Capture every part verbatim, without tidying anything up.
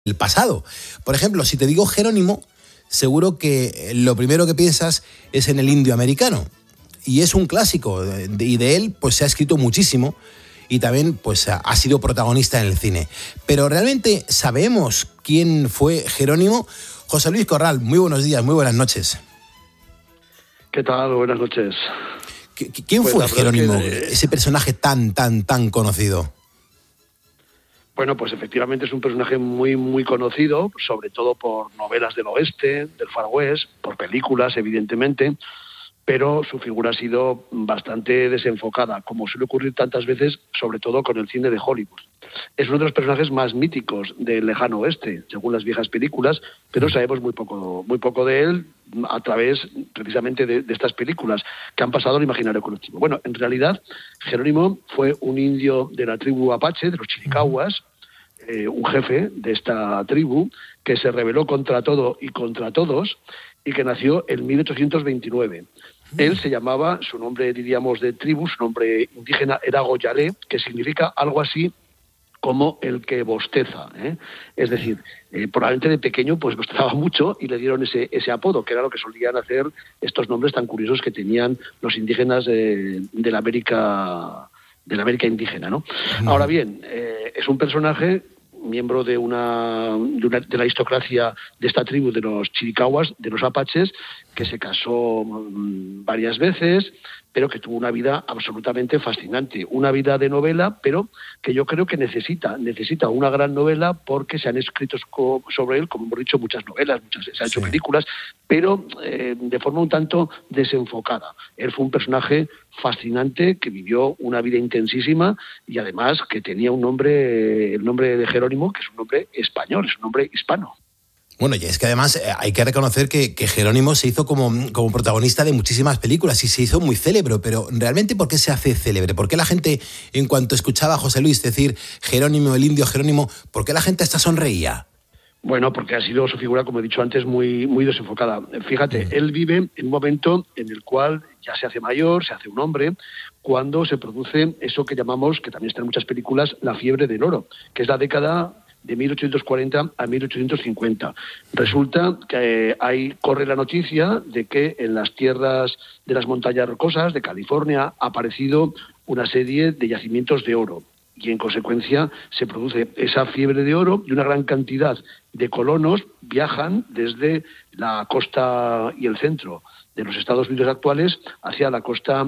el pasado. Por ejemplo, si te digo Jerónimo, seguro que lo primero que piensas es en el indio americano. Y es un clásico, y de él pues se ha escrito muchísimo y también pues ha sido protagonista en el cine. Pero ¿realmente sabemos quién fue Jerónimo? José Luis Corral, muy buenos días, muy buenas noches. ¿Qué tal? Buenas noches. ¿Quién pues fue Jerónimo, que, eh, ese personaje tan, tan, tan conocido? Bueno, pues efectivamente es un personaje muy, muy conocido, sobre todo por novelas del oeste, del Far West, por películas, evidentemente, pero su figura ha sido bastante desenfocada, como suele ocurrir tantas veces, sobre todo con el cine de Hollywood. Es uno de los personajes más míticos del lejano oeste, según las viejas películas, pero sabemos muy poco, muy poco de él a través precisamente de, de estas películas que han pasado al imaginario colectivo. Bueno, en realidad, Jerónimo fue un indio de la tribu Apache, de los Chiricahuas, eh, un jefe de esta tribu que se rebeló contra todo y contra todos y que nació en mil ochocientos veintinueve. Él se llamaba, su nombre diríamos de tribu, su nombre indígena era Goyalé, que significa algo así como el que bosteza, ¿eh? Es decir, eh, probablemente de pequeño pues bostezaba mucho y le dieron ese, ese apodo, que era lo que solían hacer estos nombres tan curiosos que tenían los indígenas eh, de la América de la América indígena, ¿no? Mm. Ahora bien, eh, es un personaje miembro de una, de una de la aristocracia de esta tribu de los Chiricahuas, de los Apaches, que se casó mmm, varias veces, pero que tuvo una vida absolutamente fascinante, una vida de novela, pero que yo creo que necesita, necesita una gran novela porque se han escrito sobre él, como hemos dicho, muchas novelas, muchas, se han hecho sí. películas, pero eh, de forma un tanto desenfocada. Él fue un personaje fascinante que vivió una vida intensísima y además que tenía un nombre, el nombre de Jerónimo, que es un nombre español, es un nombre hispano. Bueno, y es que además eh, hay que reconocer que, que Jerónimo se hizo como, como protagonista de muchísimas películas y se hizo muy célebre, pero ¿realmente por qué se hace célebre? ¿Por qué la gente, en cuanto escuchaba a José Luis decir Jerónimo, el indio Jerónimo, por qué la gente hasta sonreía? Bueno, porque ha sido su figura, como he dicho antes, muy, muy desenfocada. Fíjate, mm. él vive en un momento en el cual ya se hace mayor, se hace un hombre, cuando se produce eso que llamamos, que también está en muchas películas, la fiebre del oro, que es la década de mil ochocientos cuarenta a mil ochocientos cincuenta. Resulta que hay, corre la noticia de que en las tierras de las montañas rocosas de California ha aparecido una serie de yacimientos de oro y en consecuencia se produce esa fiebre de oro y una gran cantidad de colonos viajan desde la costa y el centro de los Estados Unidos actuales hacia la costa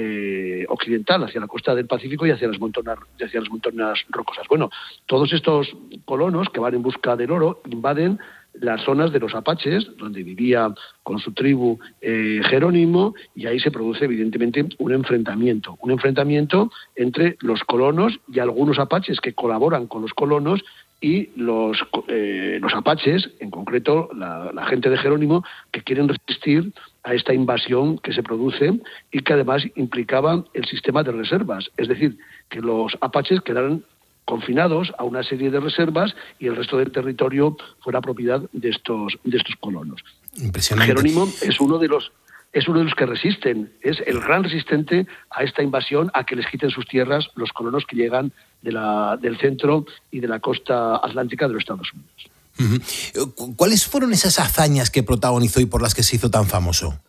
eh, occidental, hacia la costa del Pacífico y hacia las montañas, hacia las montañas rocosas. Bueno, todos estos colonos que van en busca del oro invaden las zonas de los apaches, donde vivía con su tribu eh, Jerónimo, y ahí se produce evidentemente un enfrentamiento, un enfrentamiento entre los colonos y algunos apaches que colaboran con los colonos y los, eh, los apaches, en concreto la, la gente de Jerónimo, que quieren resistir a esta invasión que se produce y que además implicaba el sistema de reservas, es decir, que los apaches quedaran confinados a una serie de reservas y el resto del territorio fuera propiedad de estos de estos colonos. Impresionante. Jerónimo es uno de los es uno de los que resisten, es el gran resistente a esta invasión, a que les quiten sus tierras los colonos que llegan de la, del centro y de la costa atlántica de los Estados Unidos. Uh-huh. ¿Cuáles fueron esas hazañas que protagonizó y por las que se hizo tan famoso?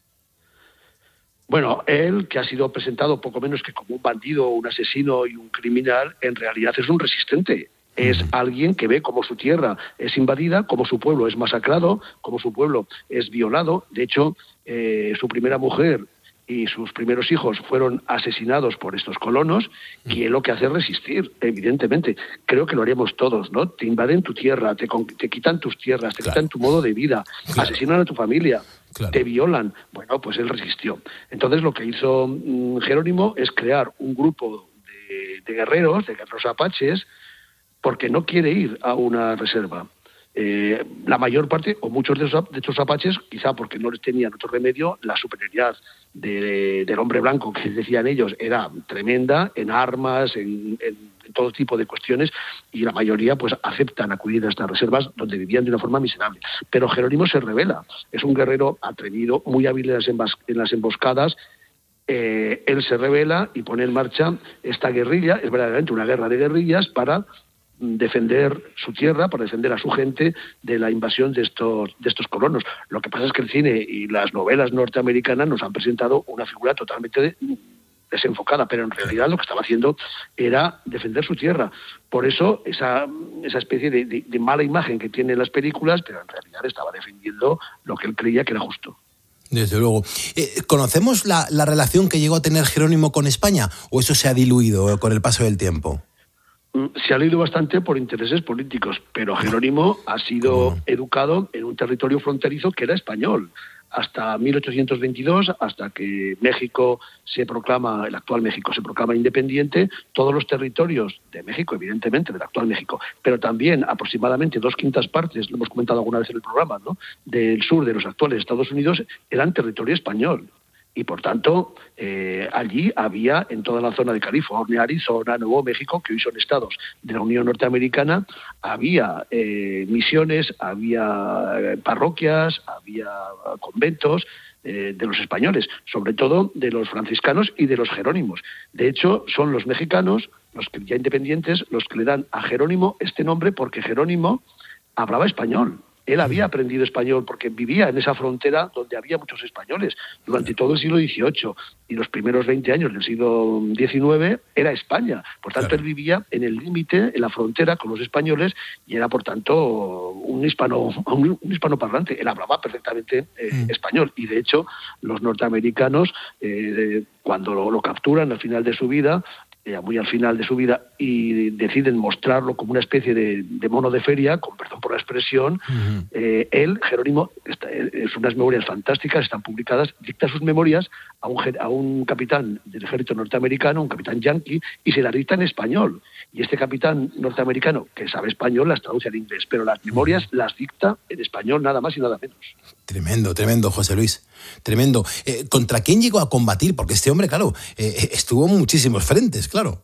Bueno, él, que ha sido presentado poco menos que como un bandido, un asesino y un criminal, en realidad es un resistente. Es alguien que ve cómo su tierra es invadida, cómo su pueblo es masacrado, cómo su pueblo es violado. De hecho, eh, su primera mujer y sus primeros hijos fueron asesinados por estos colonos y él lo que hace es resistir, evidentemente. Creo que lo haríamos todos, ¿no? Te invaden tu tierra, te, te quitan tus tierras, te claro. quitan tu modo de vida, claro. asesinan a tu familia. Claro. Te violan. Bueno, pues él resistió. Entonces lo que hizo mmm, Jerónimo es crear un grupo de, de guerreros, de guerreros apaches, porque no quiere ir a una reserva. Eh, la mayor parte, o muchos de, esos, de estos apaches, quizá porque no les tenían otro remedio, la superioridad de, de, del hombre blanco, que decían ellos, era tremenda en armas, en, en todo tipo de cuestiones, y la mayoría pues aceptan acudir a estas reservas donde vivían de una forma miserable. Pero Jerónimo se rebela, es un guerrero atrevido, muy hábil en las, embas- en las emboscadas. Eh, él se rebela y pone en marcha esta guerrilla, es verdaderamente una guerra de guerrillas para defender su tierra, por defender a su gente de la invasión de estos, de estos colonos. Lo que pasa es que el cine y las novelas norteamericanas nos han presentado una figura totalmente desenfocada, pero en realidad lo que estaba haciendo era defender su tierra. Por eso esa, esa especie de, de, de mala imagen que tienen las películas, pero en realidad estaba defendiendo lo que él creía que era justo. Desde luego. Eh, ¿Conocemos la, la relación que llegó a tener Jerónimo con España o eso se ha diluido con el paso del tiempo? Se ha leído bastante por intereses políticos, pero Jerónimo ha sido educado en un territorio fronterizo que era español. Hasta mil ochocientos veintidós, hasta que México se proclama, el actual México se proclama independiente, todos los territorios de México, evidentemente, del actual México, pero también aproximadamente dos quintas partes, lo hemos comentado alguna vez en el programa, ¿no?, del sur de los actuales Estados Unidos, eran territorio español. Y, por tanto, eh, allí había, en toda la zona de California, Arizona, Nuevo México, que hoy son estados de la Unión Norteamericana, había eh, misiones, había eh, parroquias, había conventos eh, de los españoles, sobre todo de los franciscanos y de los jerónimos. De hecho, son los mexicanos, los que ya independientes, los que le dan a Jerónimo este nombre porque Jerónimo hablaba español. Él había aprendido español porque vivía en esa frontera donde había muchos españoles durante todo el siglo dieciocho y los primeros veinte años del siglo diecinueve era España. Por tanto, claro, él vivía en el límite, en la frontera con los españoles y era, por tanto, un hispano un, un hispanoparlante. Él hablaba perfectamente eh, mm. español y, de hecho, los norteamericanos, eh, cuando lo, lo capturan al final de su vida, Eh, muy al final de su vida, y deciden mostrarlo como una especie de, de mono de feria, con perdón por la expresión, uh-huh. eh, él, Jerónimo, está, es unas memorias fantásticas, están publicadas, dicta sus memorias a un, a un capitán del ejército norteamericano, un capitán yanqui, y se las dicta en español. Y este capitán norteamericano, que sabe español, las traduce al inglés, pero las memorias uh-huh. las dicta en español, nada más y nada menos. Tremendo, tremendo, José Luis. Tremendo. Eh, ¿Contra quién llegó a combatir? Porque este hombre, claro, eh, estuvo en muchísimos frentes, claro.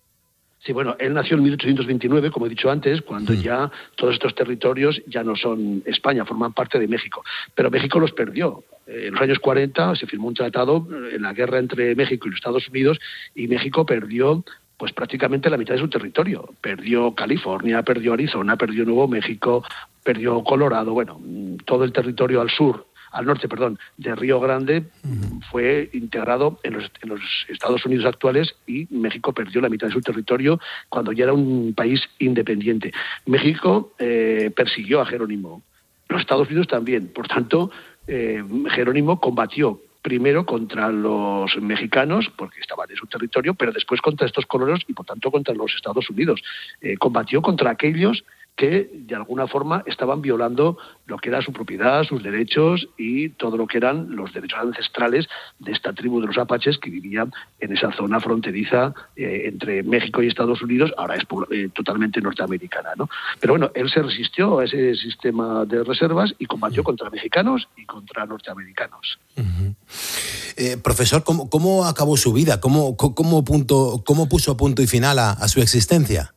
Sí, bueno, él nació en mil ochocientos veintinueve, como he dicho antes, cuando mm. ya todos estos territorios ya no son España, forman parte de México. Pero México los perdió. En los años cuarenta se firmó un tratado en la guerra entre México y los Estados Unidos y México perdió pues prácticamente la mitad de su territorio. Perdió California, perdió Arizona, perdió Nuevo México, perdió Colorado, bueno, todo el territorio al sur, al norte, perdón, de Río Grande uh-huh. fue integrado en los, en los Estados Unidos actuales y México perdió la mitad de su territorio cuando ya era un país independiente. México eh, persiguió a Jerónimo, los Estados Unidos también, por tanto, eh, Jerónimo combatió primero contra los mexicanos, porque estaban en su territorio, pero después contra estos colonos y por tanto contra los Estados Unidos. Eh, combatió contra aquellos que de alguna forma estaban violando lo que era su propiedad, sus derechos y todo lo que eran los derechos ancestrales de esta tribu de los apaches que vivían en esa zona fronteriza eh, entre México y Estados Unidos, ahora es eh, totalmente norteamericana, ¿no? Pero bueno, él se resistió a ese sistema de reservas y combatió contra mexicanos y contra norteamericanos. Uh-huh. Eh, profesor, ¿cómo, ¿cómo acabó su vida? ¿Cómo, cómo, punto, cómo puso punto y final a, a su existencia?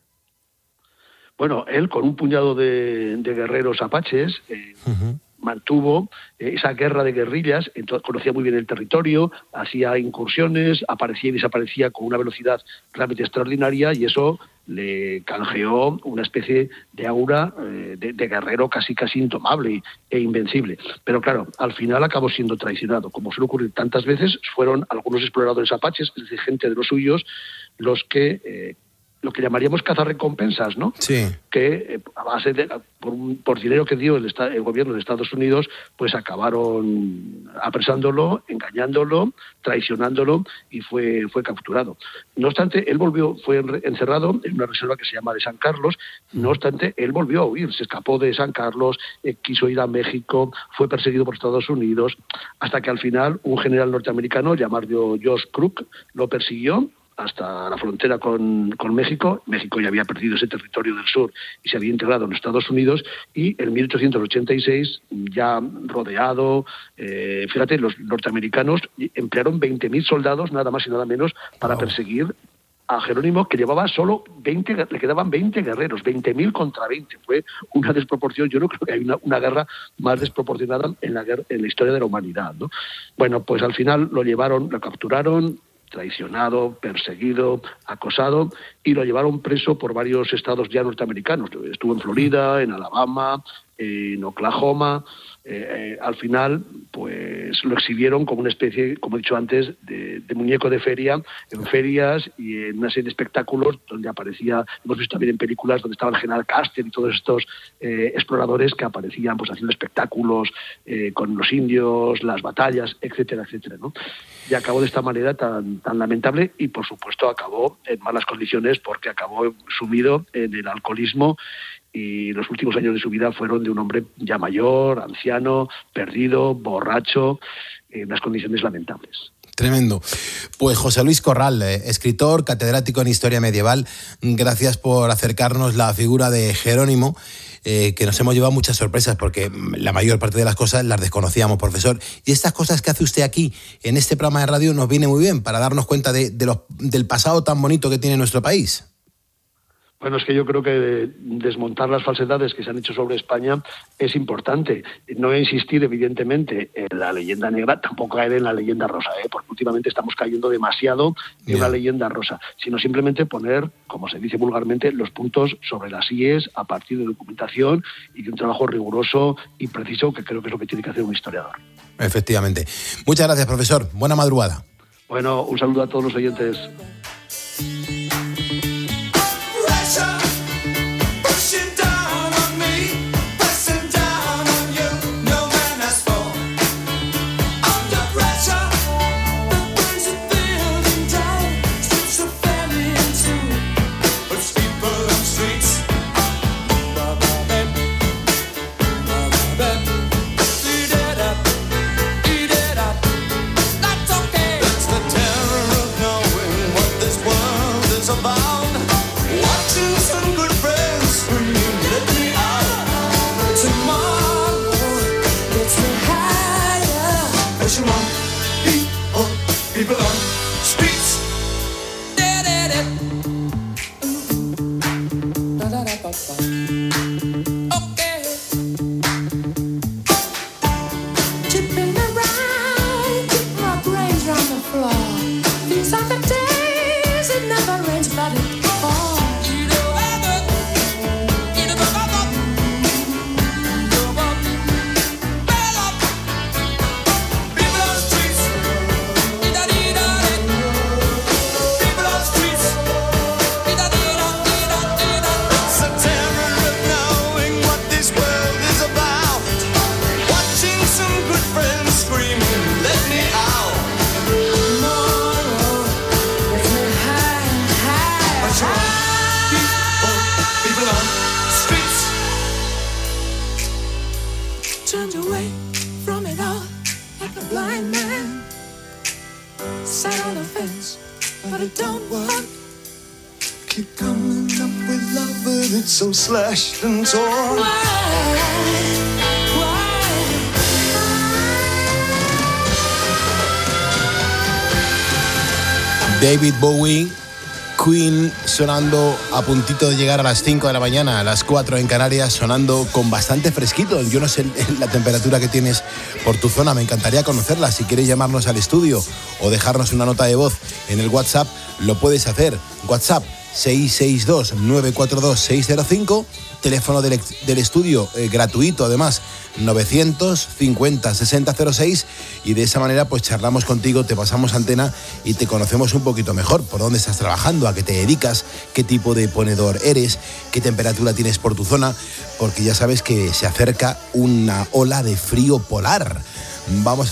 Bueno, él con un puñado de, de guerreros apaches eh, uh-huh. mantuvo eh, esa guerra de guerrillas, entonces conocía muy bien el territorio, hacía incursiones, aparecía y desaparecía con una velocidad realmente extraordinaria y eso le canjeó una especie de aura eh, de, de guerrero casi casi indomable e invencible. Pero claro, al final acabó siendo traicionado. Como suele ocurrir tantas veces, fueron algunos exploradores apaches, es decir, gente de los suyos, los que... Eh, lo que llamaríamos cazarrecompensas, ¿no? Sí. Que eh, a base de por, por dinero que dio el, el gobierno de Estados Unidos, pues acabaron apresándolo, engañándolo, traicionándolo y fue fue capturado. No obstante, él volvió, fue encerrado en una reserva que se llama de San Carlos. No obstante, él volvió a huir, se escapó de San Carlos, eh, quiso ir a México, fue perseguido por Estados Unidos, hasta que al final un general norteamericano llamado Josh Crook lo persiguió hasta la frontera con, con México. México ya había perdido ese territorio del sur y se había integrado en Estados Unidos y en mil ochocientos ochenta y seis, ya rodeado, eh, fíjate, los norteamericanos emplearon veinte mil soldados, nada más y nada menos, para wow. perseguir a Jerónimo, que llevaba solo veinte, le quedaban veinte guerreros, veinte mil contra veinte. Fue una desproporción. Yo no creo que hay una, una guerra más desproporcionada en la, guerra, en la historia de la humanidad, ¿no? Bueno, pues al final lo llevaron, lo capturaron, traicionado, perseguido, acosado, y lo llevaron preso por varios estados ya norteamericanos. Estuvo en Florida, en Alabama, en Oklahoma. Eh, eh, al final, pues lo exhibieron como una especie, como he dicho antes, de, de muñeco de feria, en ferias y en una serie de espectáculos donde aparecía, hemos visto también en películas donde estaba el general Custer y todos estos eh, exploradores que aparecían pues haciendo espectáculos eh, con los indios, las batallas, etcétera, etcétera, ¿no? Y acabó de esta manera tan, tan lamentable y, por supuesto, acabó en malas condiciones porque acabó sumido en el alcoholismo. Y los últimos años de su vida fueron de un hombre ya mayor, anciano, perdido, borracho, en unas condiciones lamentables. Tremendo. Pues José Luis Corral, eh, escritor, catedrático en Historia Medieval, gracias por acercarnos la figura de Jerónimo, eh, que nos hemos llevado muchas sorpresas porque la mayor parte de las cosas las desconocíamos, profesor. Y estas cosas que hace usted aquí, en este programa de radio, nos viene muy bien para darnos cuenta de, de los, del pasado tan bonito que tiene nuestro país. Bueno, es que yo creo que desmontar las falsedades que se han hecho sobre España es importante. No voy a insistir, evidentemente, en la leyenda negra, tampoco caer en la leyenda rosa, ¿eh? Porque últimamente estamos cayendo demasiado en yeah. una leyenda rosa, sino simplemente poner, como se dice vulgarmente, los puntos sobre las íes a partir de documentación y de un trabajo riguroso y preciso, que creo que es lo que tiene que hacer un historiador. Efectivamente. Muchas gracias, profesor. Buena madrugada. Bueno, un saludo a todos los oyentes. So slashed and torn. Why? Why? David Bowie, Queen, sonando a puntito de llegar a las cinco de la mañana, a las cuatro en Canarias, sonando con bastante fresquito. Yo no sé la temperatura que tienes por tu zona, me encantaría conocerla. Si quieres llamarnos al estudio o dejarnos una nota de voz en el WhatsApp, lo puedes hacer. WhatsApp seis seis dos, nueve cuatro dos, seis cero cinco, teléfono del, del estudio eh, gratuito además, novecientos cincuenta, sesenta cero seis, y de esa manera pues charlamos contigo, te pasamos antena y te conocemos un poquito mejor, por dónde estás trabajando, a qué te dedicas, qué tipo de ponedor eres, qué temperatura tienes por tu zona, porque ya sabes que se acerca una ola de frío polar. Vamos